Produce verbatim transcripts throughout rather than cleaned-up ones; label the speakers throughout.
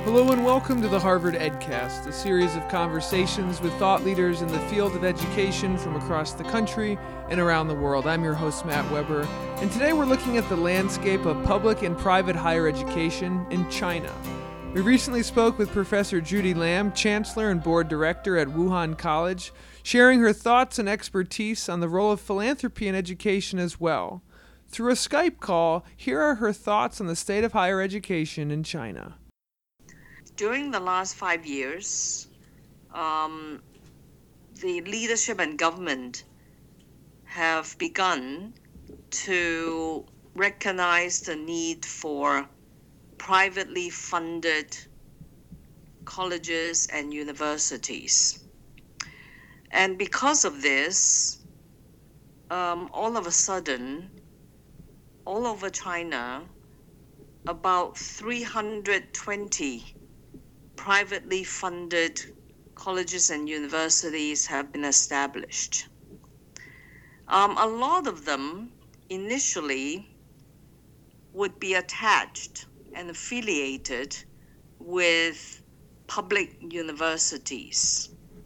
Speaker 1: Hello and welcome to the Harvard EdCast, a series of conversations with thought leaders in the field of education from across the country and around the world. I'm your host, Matt Weber, and today we're looking at the landscape of public and private higher education in China. We recently spoke with Professor Judy Lam, Chancellor and Board Director at Wuhan College, sharing her thoughts and expertise on the role of philanthropy in education as well. Through a Skype call, here are her thoughts on the state of higher education in China.
Speaker 2: During the last five years, um, the leadership and government have begun to recognize the need for privately funded colleges and universities. And because of this, um, all of a sudden, all over China, about three hundred twenty privately funded colleges and universities have been established. Um, a lot of them initially would be attached and affiliated with public universities.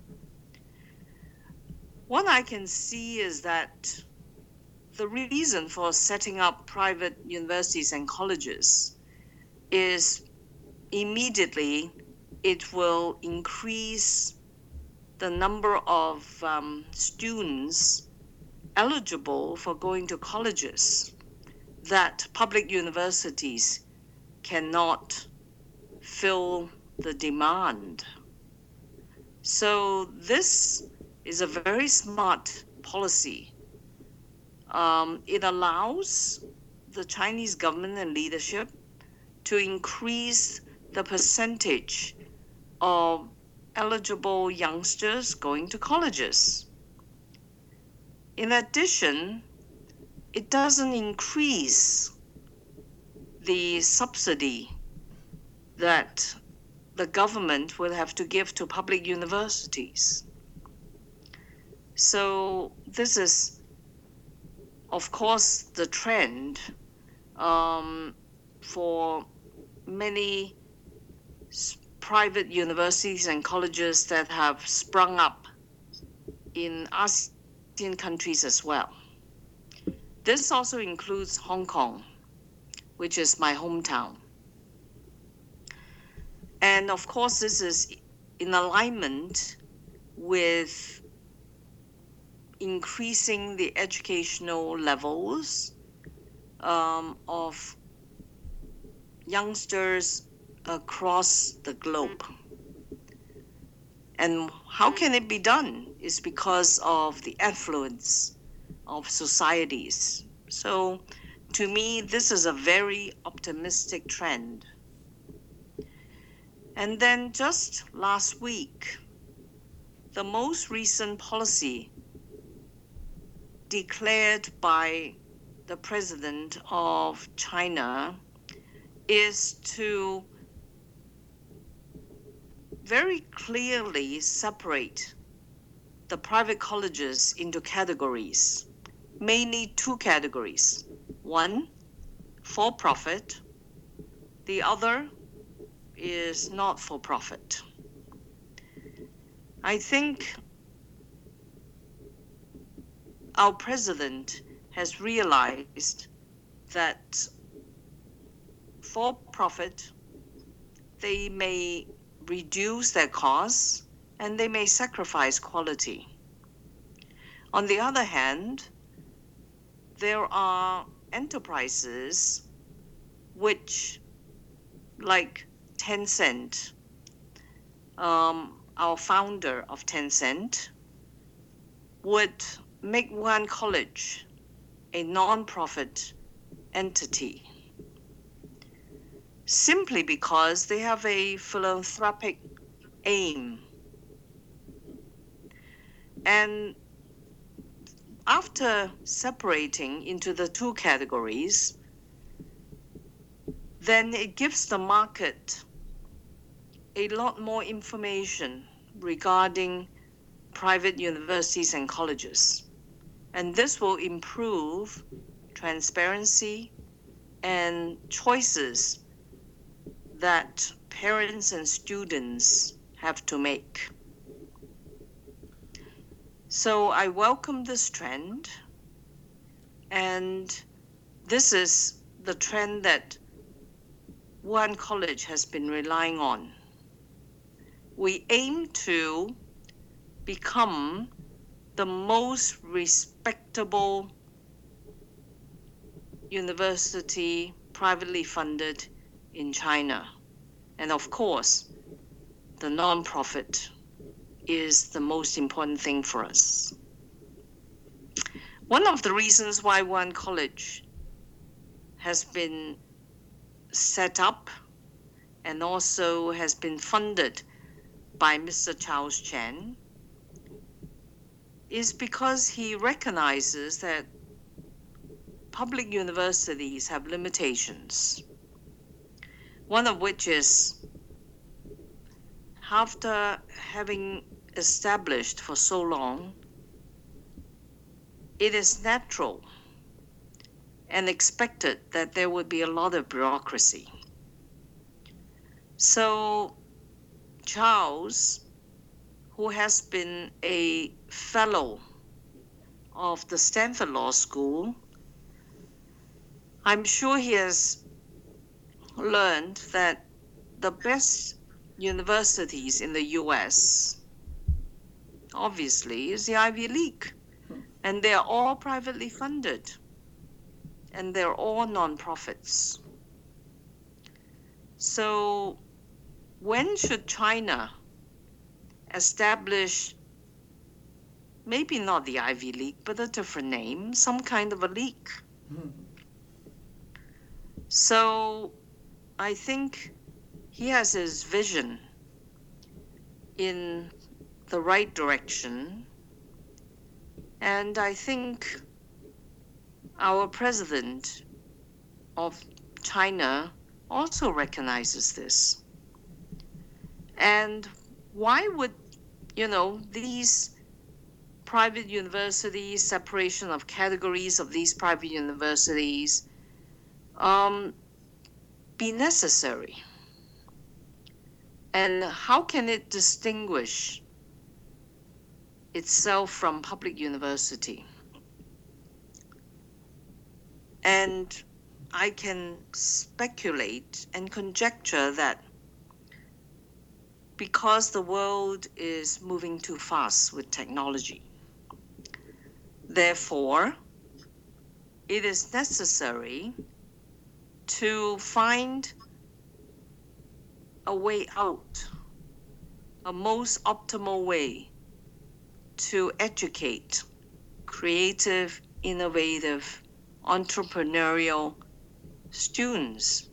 Speaker 2: What I can see is that the reason for setting up private universities and colleges is immediately it will increase the number of um, students eligible for going to colleges that public universities cannot fill the demand. So this is a very smart policy. Um, it allows the Chinese government and leadership to increase the percentage of eligible youngsters going to colleges. In addition, it doesn't increase the subsidy that the government will have to give to public universities. So this is, of course, the trend um, for many private universities and colleges that have sprung up in ASEAN countries as well. This also includes Hong Kong, which is my hometown. And of course, this is in alignment with increasing the educational levels um, of youngsters across the globe. And how can it be done? It's because of the influence of societies. So to me, this is a very optimistic trend. And then just last week, the most recent policy declared by the president of China is to very clearly separate the private colleges into categories, mainly two categories. One, for-profit. The other is not for-profit. I think our president has realized that for-profit, they may reduce their costs and they may sacrifice quality. On the other hand, there are enterprises which, like Tencent, um, our founder of Tencent, would make Wuhan College a non-profit entity, simply because they have a philanthropic aim. And after separating into the two categories, then it gives the market a lot more information regarding private universities and colleges. And this will improve transparency and choices that parents and students have to make. So I welcome this trend, and this is the trend that Wuhan College has been relying on. We aim to become the most respectable university, privately funded in China. And of course, the nonprofit is the most important thing for us. One of the reasons why Wuhan College has been set up and also has been funded by Mister Charles Chen is because he recognizes that public universities have limitations. One of which is, after having established for so long, it is natural and expected that there would be a lot of bureaucracy. So Charles, who has been a fellow of the Stanford Law School, I'm sure he has learned that the best universities in the U S, obviously, is the Ivy League. And they're all privately funded. And they're all nonprofits. So when should China establish, maybe not the Ivy League, but a different name, some kind of a league? Mm-hmm. So I think he has his vision in the right direction. And I think our president of China also recognizes this. And why would, you know, these private universities, separation of categories of these private universities, um, be necessary? And how can it distinguish itself from public university? And I can speculate and conjecture that because the world is moving too fast with technology, therefore, it is necessary to find a way out, a most optimal way to educate creative, innovative, entrepreneurial students.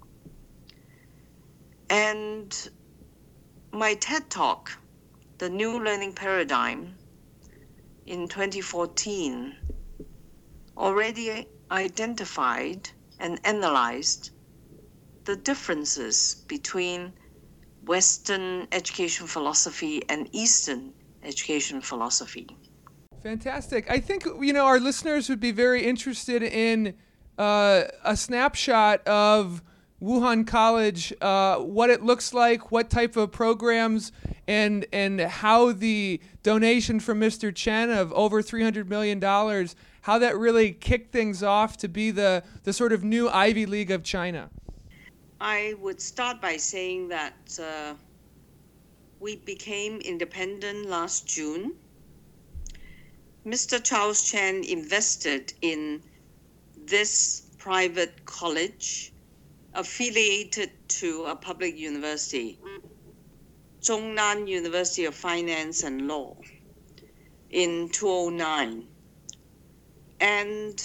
Speaker 2: And my TED Talk, The New Learning Paradigm, in twenty fourteen, already identified and analyzed the differences between Western education philosophy and Eastern education philosophy.
Speaker 1: Fantastic. I think, you know, our listeners would be very interested in uh, a snapshot of Wuhan College, uh, what it looks like, what type of programs, and and how the donation from Mister Chen of over three hundred million dollars, how that really kicked things off to be the, the sort of new Ivy League of China.
Speaker 2: I would start by saying that uh, we became independent last June. Mister Charles Chen invested in this private college affiliated to a public university, Zhongnan University of Finance and Law, in two thousand nine. And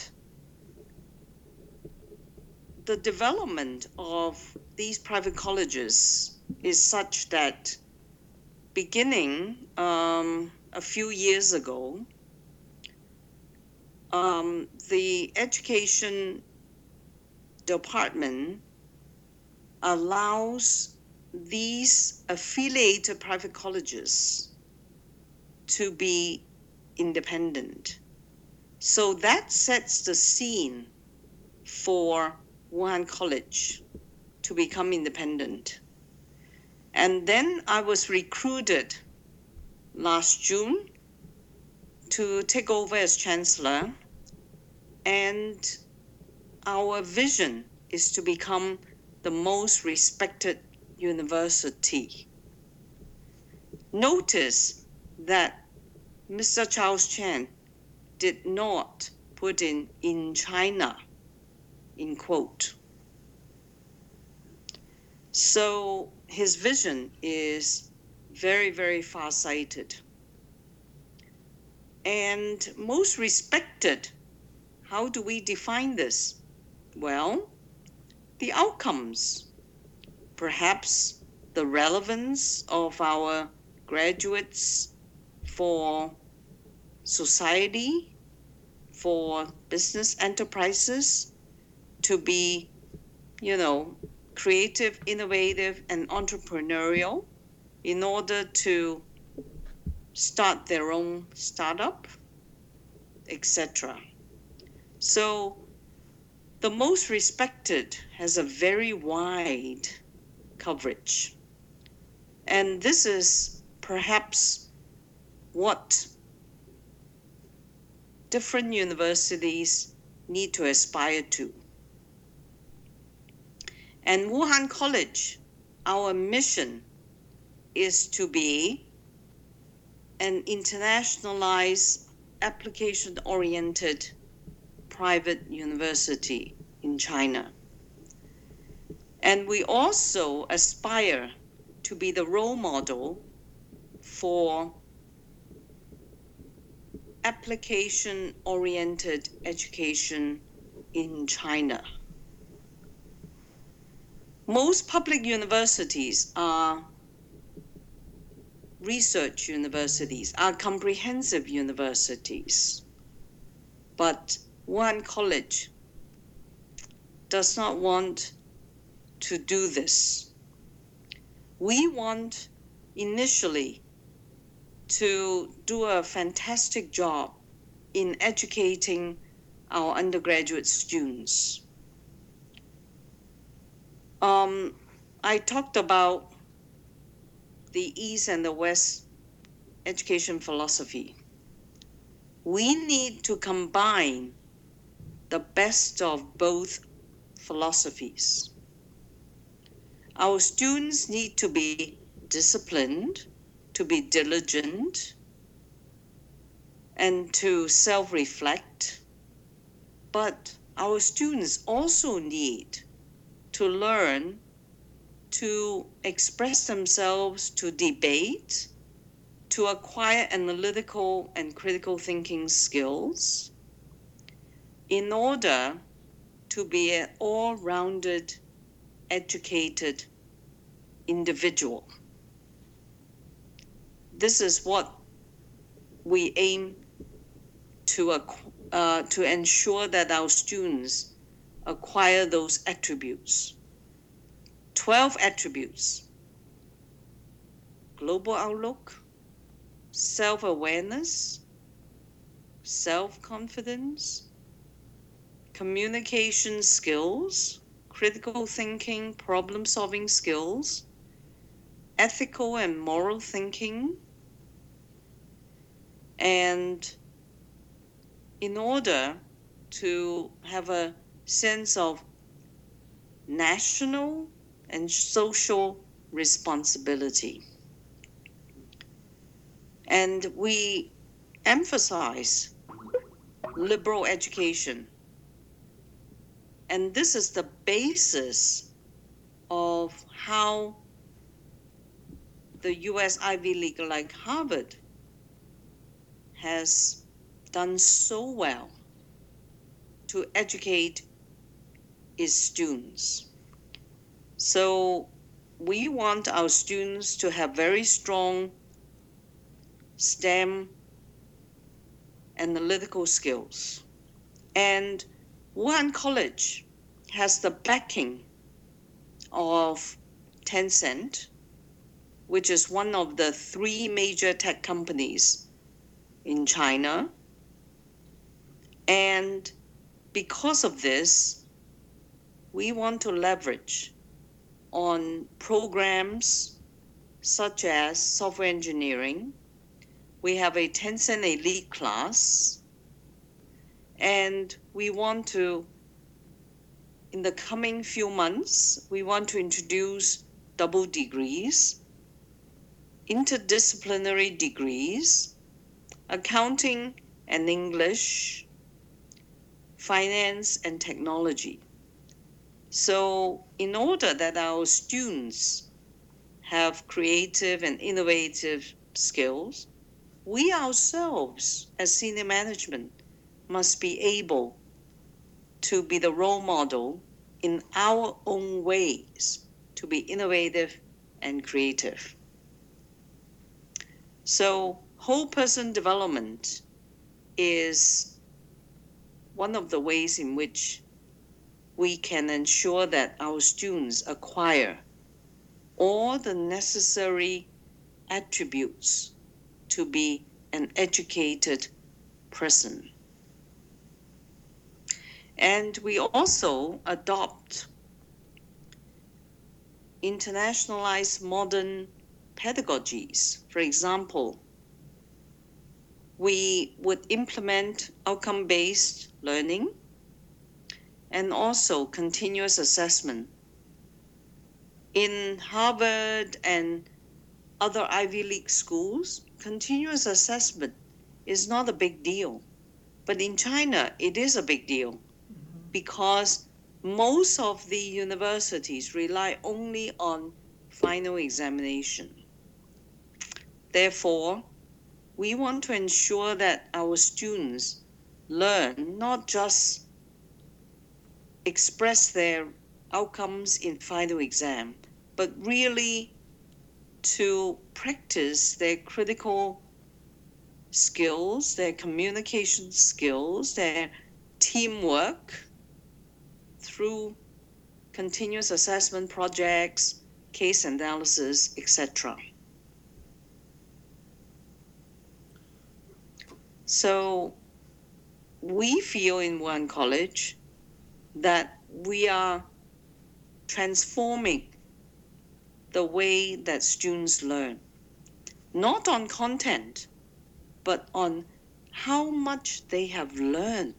Speaker 2: the development of these private colleges is such that beginning um, a few years ago, um, the education department allows these affiliated private colleges to be independent. So that sets the scene for Wuhan College to become independent. And then I was recruited last June to take over as chancellor. And our vision is to become the most respected university. Notice that Mister Charles Chan did not put in in China, in quote. So his vision is very, very far-sighted. And most respected, how do we define this? Well, the outcomes, perhaps the relevance of our graduates for society, for business enterprises to be, you know, creative, innovative, and entrepreneurial in order to start their own startup, et cetera. So the most respected has a very wide coverage. And this is perhaps what different universities need to aspire to. And Wuhan College, our mission is to be an internationalized, application-oriented private university in China. And we also aspire to be the role model for application-oriented education in China. Most public universities are research universities, are comprehensive universities. But Wuhan College does not want to do this. We want initially to do a fantastic job in educating our undergraduate students. Um, I talked about the East and the West education philosophy. We need to combine the best of both philosophies. Our students need to be disciplined, to be diligent, and to self-reflect. But our students also need to learn to express themselves, to debate, to acquire analytical and critical thinking skills in order to be an all-rounded, educated individual. This is what we aim to, uh, to ensure that our students acquire those attributes. twelve attributes: global outlook, self-awareness, self-confidence, communication skills, critical thinking, problem-solving skills, ethical and moral thinking. And in order to have a sense of national and social responsibility. And we emphasize liberal education. And this is the basis of how the U S Ivy League, like Harvard, has done so well to educate its students. So we want our students to have very strong STEM analytical skills. And Wuhan College has the backing of Tencent, which is one of the three major tech companies in China. And because of this, we want to leverage on programs such as software engineering. We have a Tencent elite class, and we want to, in the coming few months, we want to introduce double degrees, interdisciplinary degrees, accounting and English, finance and technology. So in order that our students have creative and innovative skills, we ourselves as senior management must be able to be the role model in our own ways to be innovative and creative. So whole person development is one of the ways in which we can ensure that our students acquire all the necessary attributes to be an educated person. And we also adopt internationalized modern pedagogies. For example, we would implement outcome-based learning and also continuous assessment. In Harvard and other Ivy League schools, continuous assessment is not a big deal. But in China, it is a big deal because most of the universities rely only on final examination. Therefore, we want to ensure that our students learn not just express their outcomes in final exam, but really to practice their critical skills, their communication skills, their teamwork through continuous assessment projects, case analysis, et cetera. So we feel in Wuhan College that we are transforming the way that students learn, not on content, but on how much they have learned.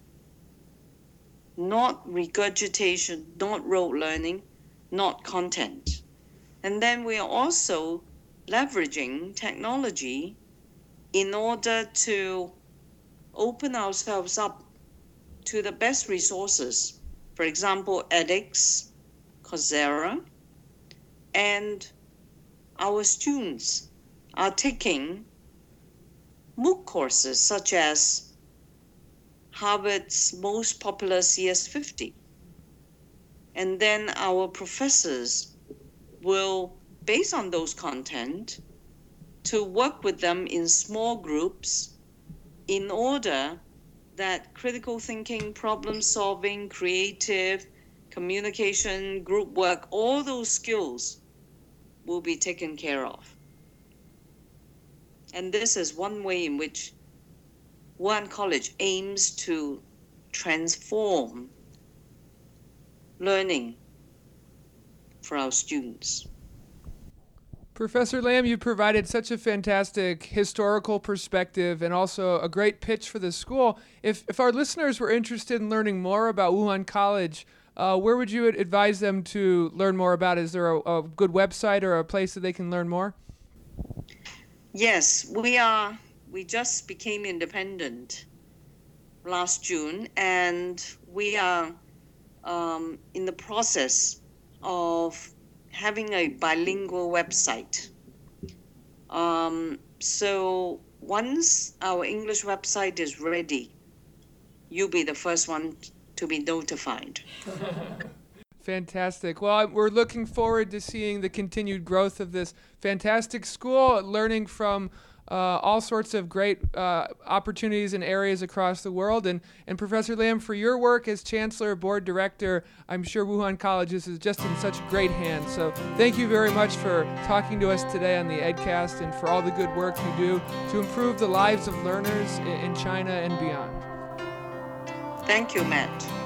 Speaker 2: Not regurgitation, not rote learning, not content. And then we are also leveraging technology in order to open ourselves up to the best resources. For example, edX, Coursera, and our students are taking MOOC courses such as Harvard's most popular C S fifty. And then our professors will, based on those content, to work with them in small groups in order that critical thinking, problem solving, creative, communication, group work, all those skills will be taken care of. And this is one way in which Wuhan College aims to transform learning for our students.
Speaker 1: Professor Lam, you provided such a fantastic historical perspective and also a great pitch for the school. If if our listeners were interested in learning more about Wuhan College, uh, where would you advise them to learn more about? Is there a, a good website or a place that they can learn more?
Speaker 2: Yes, we are. We just became independent last June, and we are um, in the process of having a bilingual website. Um, so once our English website is ready, you'll be the first one to be notified.
Speaker 1: Fantastic. Well, we're looking forward to seeing the continued growth of this fantastic school, learning from uh, all sorts of great uh, opportunities and areas across the world. And, and Professor Lam, for your work as Chancellor, Board Director, I'm sure Wuhan College is just in such great hands. So thank you very much for talking to us today on the EdCast and for all the good work you do to improve the lives of learners in China and beyond.
Speaker 2: Thank you, Matt.